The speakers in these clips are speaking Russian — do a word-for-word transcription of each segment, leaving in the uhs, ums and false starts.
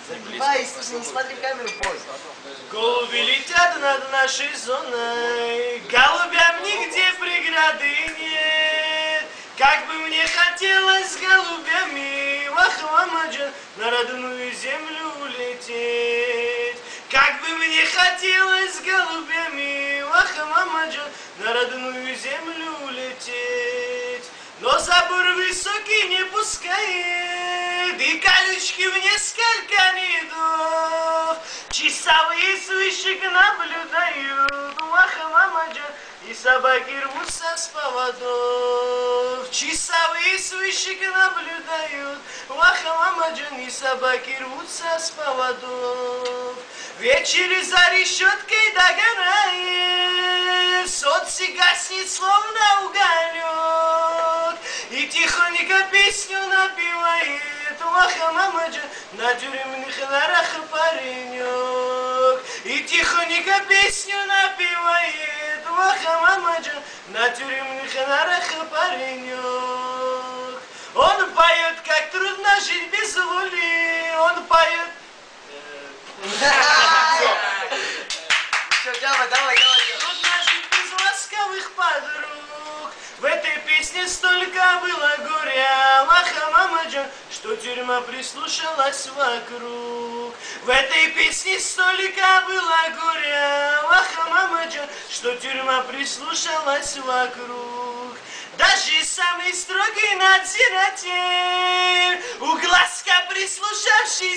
Загибай, не смотри в камеру, пой. Голуби летят над нашей зоной, голубям нигде преграды нет. Как бы мне хотелось с голубями в Ахвамаджан на родную землю улететь. Как бы мне хотелось с голубями в Ахвамаджан на родную землю улететь. Но забор высокий не пускает, и колючки в несколько рядов. Часовые с вышек наблюдают у Ахвамаджан, и собаки рвутся с поводов. Часовые с вышек наблюдают у Ахвамаджан, и собаки рвутся с поводов. Вечер за решеткой догорает, солнце гаснет словно уголек, и тихонько песню напевает у Ахвамаджан на тюремных нарах паренек. И тихонько песню напевает у Ахвамаджан на тюремных нарах паренек. Он поет, как трудно жить без воли, он поет. Все, давай, давай, давай. Трудно жить без ласковых подруг. В этой песне столько было горя в Ахвамаджан, что тюрьма прислушалась вокруг. В этой песне столько было горя в Ахвамаджан, что тюрьма прислушалась вокруг. Даже самый строгий надзиратель у глазка прислушавший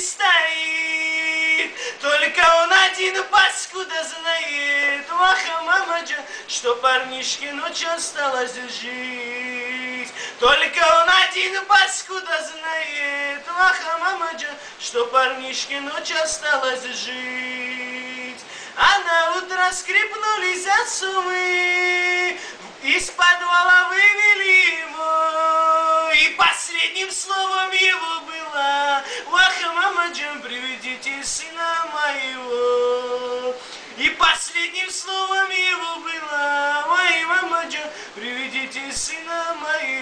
стоит. Только он один паскуда знает в Ахвамаджан, что парнишке ночь осталось жить. Только он один паскуда знает в Ахвамаджан, что парнишке ночь осталось жить. А на утро скрипнули засовы, из подвала вывели его, и последним словом его было: в Ахвамаджан приведите сына моего. И последним словом его было: в Ахвамаджан приведите сына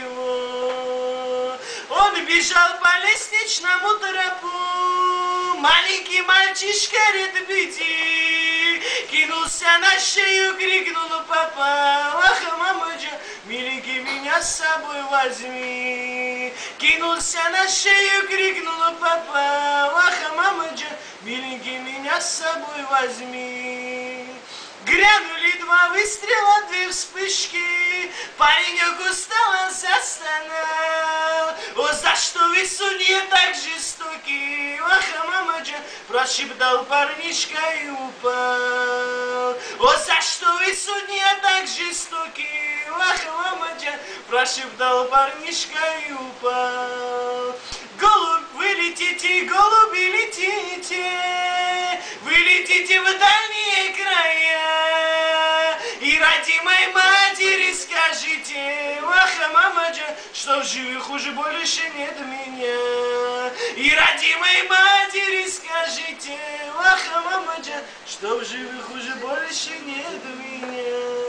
моего. Он бежал по лестничному тропу, маленький мальчишка лет пяти, кинулся на шею, крикнул: папа, в Ахвамаджан, миленький, меня с собой возьми. Кинулся на шею, крикнул: папа, в Ахвамаджан, миленький, меня с собой возьми. Грянули два выстрела, две вспышки, паренек устало застонал. О, за что вы, судья, так жестоки? В Ахвамаджан, прошептал парнишка и упал. О, за что вы, судья, так жестоки? В Ахвамаджан, прошептал парнишка и упал. Голубь, вы летите, голуби, летите, вы летите в дальние края, и родимой матери скажите в Ахвамаджан, что в живых уже больше нет меня. И родимой матери скажите в Ахвамаджан, что в живых уже больше нет меня.